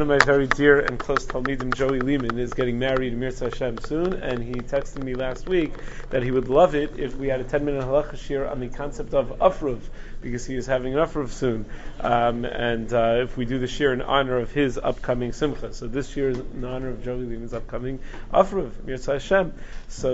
One of my very dear and close Talmidim, Joey Lehman, is getting married in Mirza Hashem soon, and he texted me last week that he would love it if we had a 10-minute halacha shir on the concept of Afruv, because he is having an Afruv soon, and if we do the shir in honor of his upcoming Simcha. So this year is in honor of Joey Lehman's upcoming Afruv, Mirza Hashem. So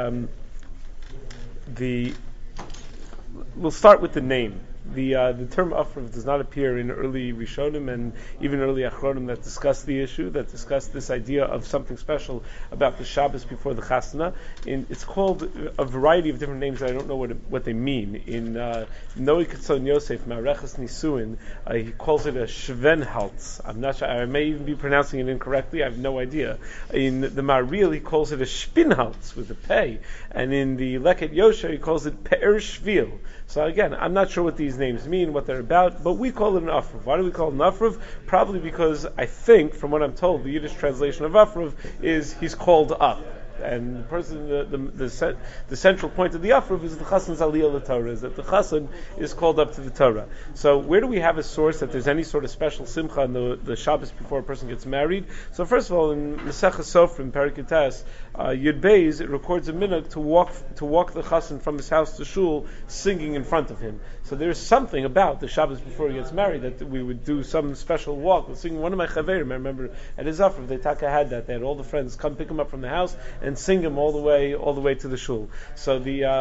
we'll start with the name. The term Afruv does not appear in early Rishonim and even early Achronim that discuss the issue, that discuss this idea of something special about the Shabbos before the Chasana. It's called a variety of different names. I don't know what they mean. In Noe Ketzon Yosef, Ma'areches Nisuin, he calls it a Shvenhaltz. I'm not sure, I may even be pronouncing it incorrectly, I have no idea. In the Ma'aril, he calls it a Shpinhaltz with a pei, and in the Leket Yosher, he calls it Pe'er Shvil. So again, I'm not sure what these names mean, what they're about, but we call it an Afruv. Why do we call it an Afruv? Probably because I think, from what I'm told, the Yiddish translation of Afruv is he's called up. And the person, the central point of the Afruv is the Chassan's Aliyah Torah, is that the Chassan is called up to the Torah. So where do we have a source that there's any sort of special simcha on the Shabbos before a person gets married? So first of all, in Masechah Sofrim, Perek Yutes, Yud Beis, it records a minhag to walk the Chassan from his house to shul, singing in front of him. So there's something about the Shabbos before he gets married that we would do some special walk. Singing. One of my chaverim, I remember at his Afruv, they had that. They had all the friends come pick him up from the house and sing him all the way to the shul. So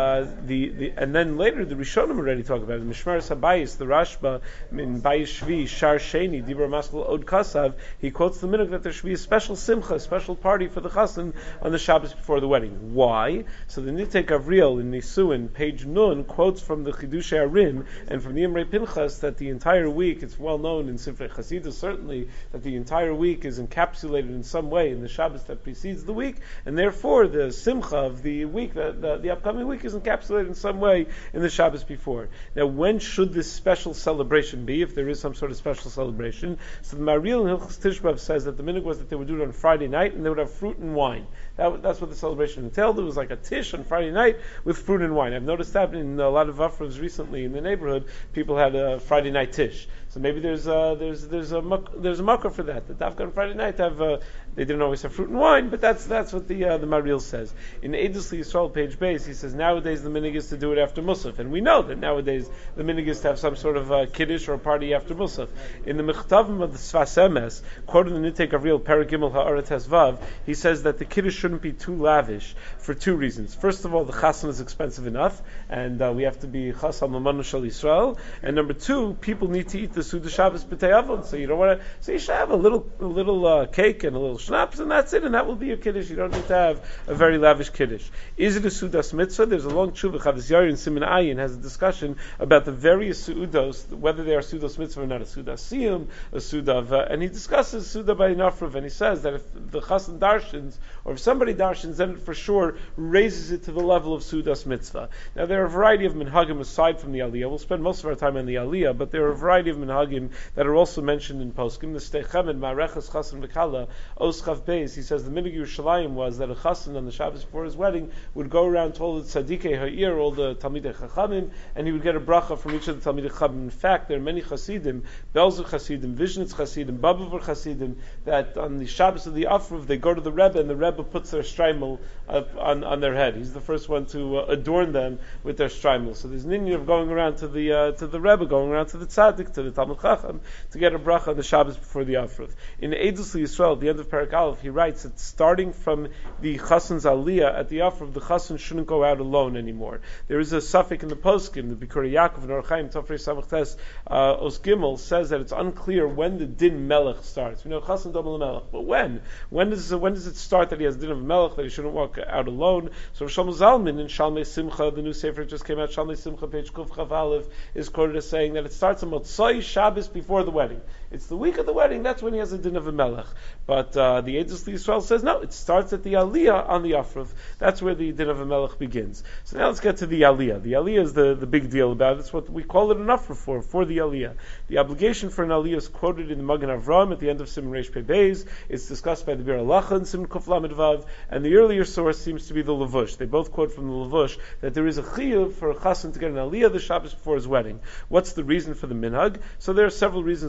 and then later the Rishonim already talk about it. Mishmaris Habayis, the Rashba in Bayis Shvi Shar Sheni Dibur Maskal Od Kasav, he quotes the minhag that there should be a special simcha, a special party for the chassan on the Shabbos before the wedding. Why? So the Nitei Gavriel in Nisuin, page Nun, quotes from the Chidushei Arim and from the Imrei Pinchas that the entire week, it's well known in Sifrei Chasidus certainly, that the entire week is encapsulated in some way in the Shabbos that precedes the week, and therefore the simcha of the week, the upcoming week, is encapsulated in some way in the Shabbos before. Now, when should this special celebration be, if there is some sort of special celebration? So the Maril in Hilchos Tishbav says that the minhag was that they would do it on Friday night, and they would have fruit and wine. That's what the celebration entailed. It was like a tish on Friday night with fruit and wine. I've noticed that in a lot of Afruvs recently in the neighborhood, people had a Friday night tish. So maybe there's a makkah for that. The dafka on Friday night they didn't always have fruit and wine, but that's what the Maril says. In Eidos Yisrael, page base, he says nowadays the minhag is to do it after Musaf, and we know that nowadays the minhag is to have some sort of kiddush or a party after Musaf. In the Mechtavim of the Sfas Emes, quoted in the Nitei Gavriel, Perek Gimel Ha'aretz Vav, he says that the kiddush shouldn't be too lavish for two reasons. First of all, the chassan is expensive enough, and we have to be chassan l'manu shel Yisrael. And number two, people need to eat the Suda Shabbos B'tei Avon, so you don't want to. So you should have a little cake and a little schnapps, and that's it, and that will be your kiddush. You don't need to have a very lavish kiddush. Is it a Sudas Mitzvah? There's a long tshuva. Chavos Yair in Siman Ayin has a discussion about the various Suudos, whether they are Sudas Mitzvah or not. A Sudas Siyum, a Sudav, and he discusses Suda by Nafrav, and he says that if the chassan darshins, or if somebody darshins, then it for sure raises it to the level of Sudas Mitzvah. Now there are a variety of minhagim aside from the Aliyah. We'll spend most of our time on the Aliyah, but there are a variety of minhagim that are also mentioned in Poskim. The Steichemed, Ma'areches Chassan V'Kala, Oschav Beis, he says the minhag Yerushalayim was that a chassan on the Shabbos before his wedding would go around to all the Tzadikei Ha'ir, all the Talmidei Chachamim, and he would get a bracha from each of the Talmidei Chachamim. In fact, there are many Chasidim, Belzer Chasidim, Vishnitz Chasidim, Babavur Chasidim, that on the Shabbos of the Afruv, they go to the Rebbe, and the Rebbe puts their streimel up on their head. He's the first one to adorn them with their streimel. So there's an Indian of going around to the Rebbe, going around to the Tzaddik, to the Talmud Chacham, to get a bracha on the Shabbos before the Afruv. In Eidos Yisrael, at the end of Perek Aleph, he writes that starting from the Chassan's Aliyah at the Afruv, the Chassan shouldn't go out alone anymore. There is a suffix in the Poskim, the Bikurei Yaakov and Or Chaim Tofrei Samach Tes Os Gimel says that it's unclear when the Din Melech starts. We know Chassan Dom Melech, but when? When does it start that he has Din of Melech, that he shouldn't walk out alone? So Shlomo Zalman in Shalmei Simcha, the new Sefer just came out, Shalmei Simcha, page Kuf Chav Aleph, is quoted as saying that it starts on Motzai Shabbos before the wedding. It's the week of the wedding, that's when he has a Din of a Melech. But the Eidos Yisrael says no, it starts at the Aliyah on the Afruv. That's where the Din of a Melech begins. So now let's get to the Aliyah. The Aliyah is the big deal about it. It's what we call it an Afruv for the Aliyah. The obligation for an Aliyah is quoted in the Magen Avram at the end of Siman Reish Pei Beis. It's discussed by the Bir Halacha in Siman Kuf Lamed Vav, and the earlier source seems to be the Levush. They both quote from the Levush that there is a chiyuv for a chassan to get an Aliyah the Shabbos before his wedding. What's the reason for the minhag? So there are several reasons offered by the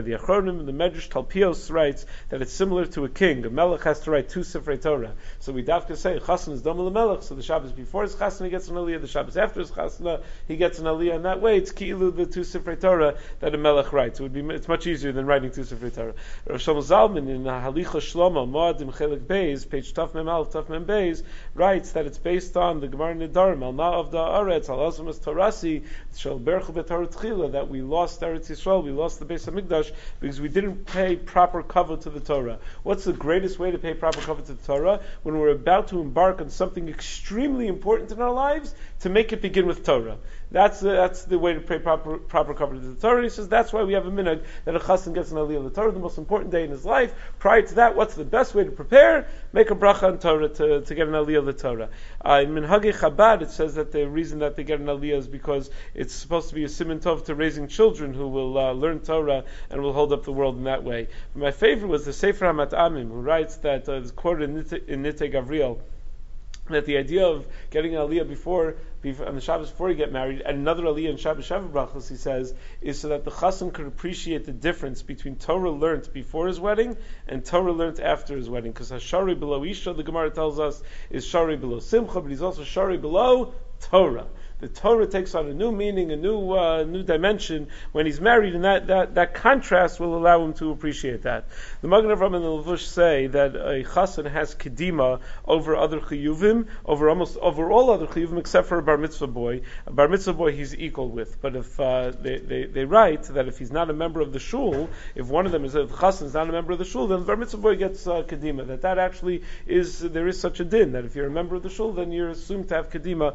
The Achronim, the Medrash Talpios writes that it's similar to a king. A melech has to write 2 Sifrei Torah. So we dafka say Chassan is Doma Melech. So the Shabbos before his Chassan he gets an Aliyah. The Shabbos after his Chassan he gets an Aliyah. And that way it's Ki'ilu the 2 Sifrei Torah that a melech writes. It's much easier than writing 2 Sifrei Torah. Rav Shlomo Zalman in Halicha Shlomo Moadim Chelik Beis, page Taf Mem Aleph Taf Mem Beis, writes that it's based on the Gemara Nedarim Al Ma'av Da'aretz Al Azamas Torasi Shel Berchu B'Torah Tchila, that we lost Eretz Yisrael, we lost the Beis Hamikdash because we didn't pay proper kavod to the Torah. What's the greatest way to pay proper kavod to the Torah? When we're about to embark on something extremely important in our lives, to make it begin with Torah. That's the way to pay proper kavod to the Torah. He says that's why we have a minhag that a chassan gets an aliyah of the Torah, the most important day in his life. Prior to that, what's the best way to prepare? Make a bracha on Torah to get an aliyah of the Torah. In Minhagei Chabad, it says that the reason that they get an aliyah is because it's supposed to be a siman tov to raising children who will learn Torah and will hold up the world in that way. But my favorite was the Sefer Hamat Amim, who writes that it's quoted in Nitei Gavriel, that the idea of getting an aliyah before on the Shabbos before you get married, and another aliyah in Shabbos Sheva Brachos, he says, is so that the chassan could appreciate the difference between Torah learnt before his wedding and Torah learnt after his wedding. Because Hashari below Isha, the Gemara tells us, is Shari below Simcha, but he's also Shari below Torah. The Torah takes on a new meaning, a new dimension when he's married, and that contrast will allow him to appreciate that. The Magen Avraham and the Levush say that a chassan has kedima over other chiyuvim, over all other chiyuvim except for a bar mitzvah boy. A bar mitzvah boy he's equal with, but if they write that if he's not a member of the shul, if one of them is, if the chassan is not a member of the shul, then the bar mitzvah boy gets kedima. That actually is, there is such a din that if you're a member of the shul, then you're assumed to have kedima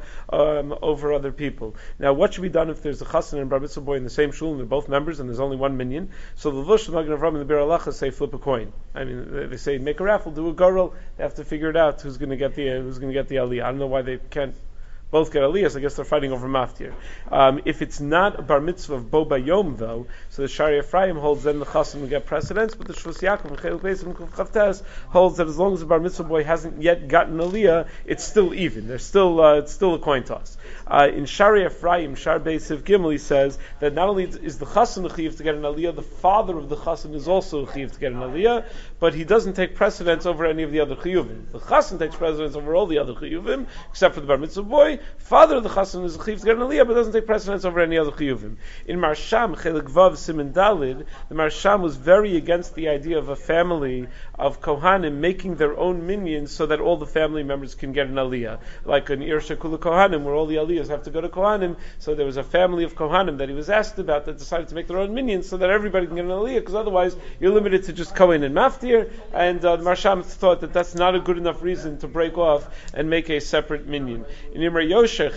over other people. Now, what should be done if there's a chassan and bar mitzvah boy in the same shul and they're both members and there's only one minyan? So the Levush, the Magen Avraham, and the Bir Halacha say flip a coin. I mean, they say make a raffle, do a garel. They have to figure it out who's going to get the aliyah. I don't know why they can't both get aliyahs. I guess they're fighting over maftir. If it's not a bar mitzvah of bo bayom though, so the Shari Ephraim holds then the chassan will get precedence, but the Shvus Yaakov and Chelik Beis and Chavtes holds that as long as the bar mitzvah boy hasn't yet gotten aliyah, it's still even. There's still it's still a coin toss. In Shari Ephraim, Shar Beis Gimel, he says that not only is the chassan a chiyuv to get an aliyah, the father of the chassan is also a chiyuv to get an aliyah, but he doesn't take precedence over any of the other chiyuvim. The chassan takes precedence over all the other chiyuvim, except for the bar mitzvah boy. Father of the chassan is a chiyuv to get an aliyah, but doesn't take precedence over any other chiyuvim. In Marsham, Chelik Vav Siman Dalid, the Marsham was very against the idea of a family of Kohanim making their own minions so that all the family members can get an aliyah. Like an Ir Shekula Kohanim, where all the aliyahs have to go to Kohanim. So there was a family of Kohanim that he was asked about that decided to make their own minions so that everybody can get an aliyah, because otherwise you're limited to just Kohen and Maftir. And the Marsham thought that that's not a good enough reason to break off and make a separate minion. In Imre Yosher,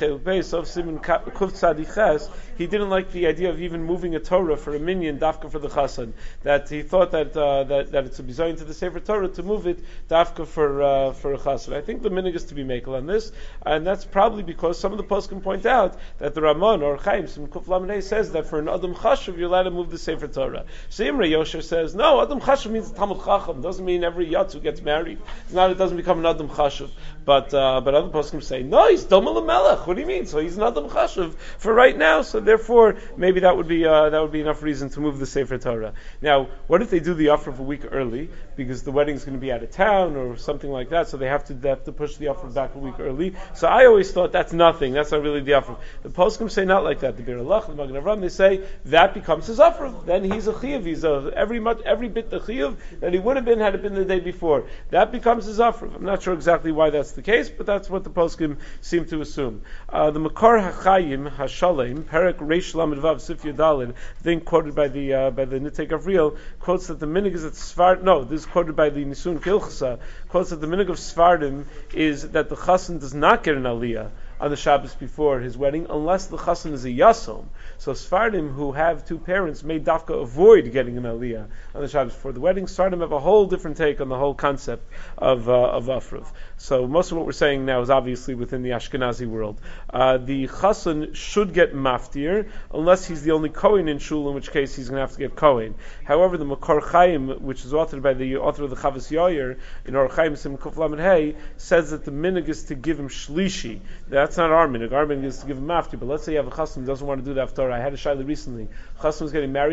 he didn't like the idea of even moving a Torah for a minyan dafka for the chassan. That he thought that it's a bizayin to the Sefer Torah to move it dafka for a chassan. I think the minhag is to be makel on this, and that's probably because some of the poskim point out that the Ramon or Chaim Kuf Lamed says that for an Adam Chashuv you're allowed to move the Sefer Torah. So Imre Yosher says no, Adam Chashuv means Talmud Chacham. Doesn't mean every yatz who gets married. It doesn't become an Adam Chashuv. But other poskim say no, he's Doma L'Melech. What do you mean? So he's an Adam Chashuv for right now. So therefore, maybe that would be enough reason to move the Sefer Torah. Now, what if they do the offer of a week early because the wedding's going to be out of town or something like that? So they have to push the offer back a week early. So I always thought that's nothing. That's not really the offer. The poskim say not like that. The Bir Halach, the Magen Avraham, they say that becomes his offer. Then he's a chiyuv. He's every bit the chiyuv that he would have been had it been the day before. That becomes his offer. I'm not sure exactly why that's the case, but that's what the poskim seem to assume. The Makar HaChayim HaShalem, Perek Reish Lamed Vav Sif Yadalin, I think quoted by the Nitei Gavriel, quotes that the minhag is that Sfard. No, this is quoted by the Nisun Kilchasa. Quotes that the minhag of Sfardim is that the chassan does not get an aliyah on the Shabbos before his wedding, unless the chassan is a yasom. So Sfardim who have two parents may dafka avoid getting an aliyah on the Shabbos before the wedding. Sfardim have a whole different take on the whole concept of afruv. So most of what we're saying now is obviously within the Ashkenazi world. The chassan should get maftir unless he's the only Kohen in shul, in which case he's going to have to get Kohen. However, the Makor Chaim, which is authored by the author of the Chavas Yair in Or Chaim Sim Kuf Lamed Hey, says that the minhag is to give him shlishi. That's not our minhag. Our minhag is to give him maftir. But let's say you have a chassan who doesn't want to do the haftarah. I had a shaila recently. Chassan was getting married.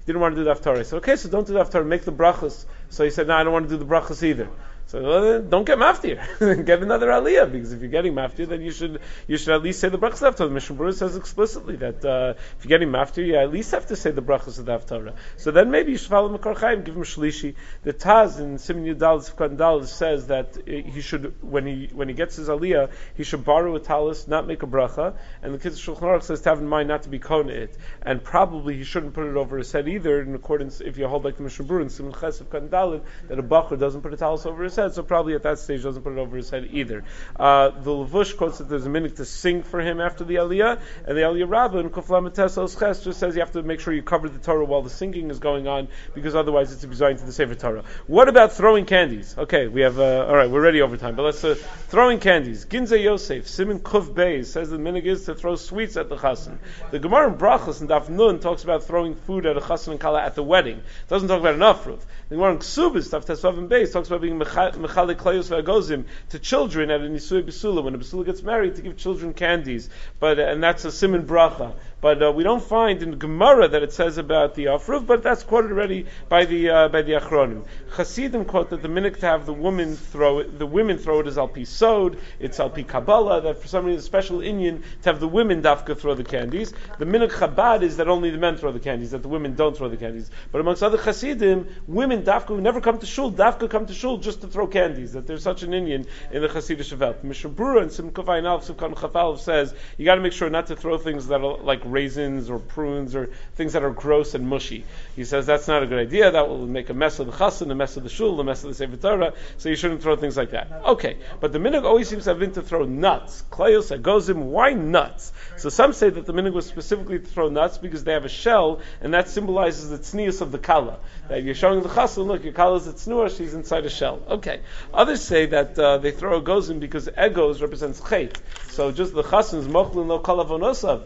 didn't want to do the Haftarah. I said, okay, so don't do the Haftarah, make the brachos. So he said, no, I don't want to do the brachos either. So well, don't get maftir. Get another aliyah, because if you're getting maftir, then you should at least say the brachos of the Haftarah. The Mishnah Berurah says explicitly that if you're getting maftir, you at least have to say the brachos of the Haftarah. So then maybe you should follow Makar Chaim, give him shlishi. The Taz in Siman Yudal Sifkan Dal says that he should, when he gets his aliyah, he should borrow a talis, not make a bracha. And the Kitzur Shulchan Aruch says to have in mind not to be kona it, and probably he shouldn't put it over his head either. In accordance, if you hold like the Mishnah Berurah in Siman Ches Sifkan Dal, that a bachur doesn't put a talis over his head, so probably at that stage doesn't put it over his head either. The Levush quotes that there's a minute to sing for him after the Aliyah, and the Aliyah Rabbah in Kufla Metesos Ches just says you have to make sure you cover the Torah while the singing is going on, because otherwise it's designed to the Sefer Torah. What about throwing candies? Okay, we have, alright, we're ready overtime, but let's, throwing candies. Ginzei Yosef, Siman Kuf Beis, says the minhag is to throw sweets at the chassan. The Gemara in Brachos and Daf Nun talks about throwing food at a chassan and kala at the wedding. It doesn't talk about an afruf. The Gemara in Ksubis, Daf Tesvav and Beis, talks about being mechalik klayos ve'agozim to children at a nisui besula, when a besula gets married, to give children candies. But and that's a siman bracha. But we don't find in Gemara that it says about the afruf, but that's quoted already by the Achronim. Chasidim quote that the minhag to have the women throw it is al pi sod, it's al pi Kabbalah, that for some reason special inyan to have the women dafka throw the candies. The minhag Chabad is that only the men throw the candies, that the women don't throw the candies. But amongst other Chasidim, women dafka who never come to shul, dafka come to shul just to throw candies. That there's such an inyan in the Hasidic Welt. Mishnah Berurah and Sim Kufay Nalf Sivkan Chafalov says you got to make sure not to throw things that are like raisins or prunes or things that are gross and mushy. He says that's not a good idea. That will make a mess of the chassan, a mess of the shul, a mess of the Sefer Torah. So you shouldn't throw things like that. Okay, but the minhag always seems to have been to throw nuts. Klayos agozim. Why nuts? So some say that the minhag was specifically to throw nuts because they have a shell, and that symbolizes the tznius of the kala. That you're showing the chassan, look, your kala is a tznuah, she's inside a shell. Okay. Others say that they throw agozim because egos represents chet. So just the chassan is mochlin lo kalavonosav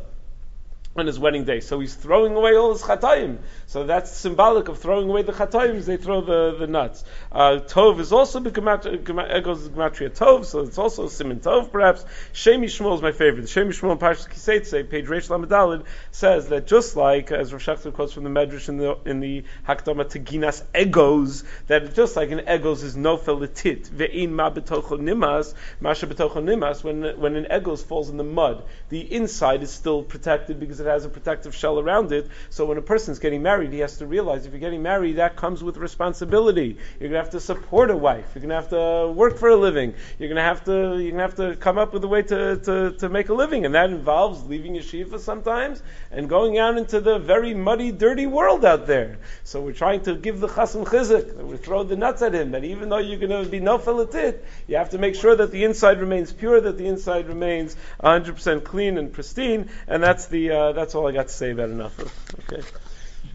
on his wedding day. So he's throwing away all his chatayim. So that's symbolic of throwing away the chatayim. They throw the nuts. Tov is also egos gematria Tov, so it's also Siman Tov perhaps. Shemi Shmuel is my favorite. Shemi Shmuel in Parshas Kiseitze, page Reish Lamed says that just like, as Rav Shachter quotes from the Medrash in the Hakdama to Ginas egos, that just like an egos is nofel letit, ve'in ma betocho nimas, masha betocho nimas, when an egos falls in the mud, the inside is still protected because it has a protective shell around it. So when a person's getting married, he has to realize if you're getting married, that comes with responsibility. You're going to have to support a wife. You're going to have to work for a living. You're going to have to come up with a way to make a living, and that involves leaving yeshiva sometimes and going out into the very muddy, dirty world out there. So we're trying to give the chasam chizuk. We throw the nuts at him that even though you're going to be nofel letit, you have to make sure that the inside remains pure, that the inside remains 100% clean and pristine, and that's all I got to say about enough. Okay.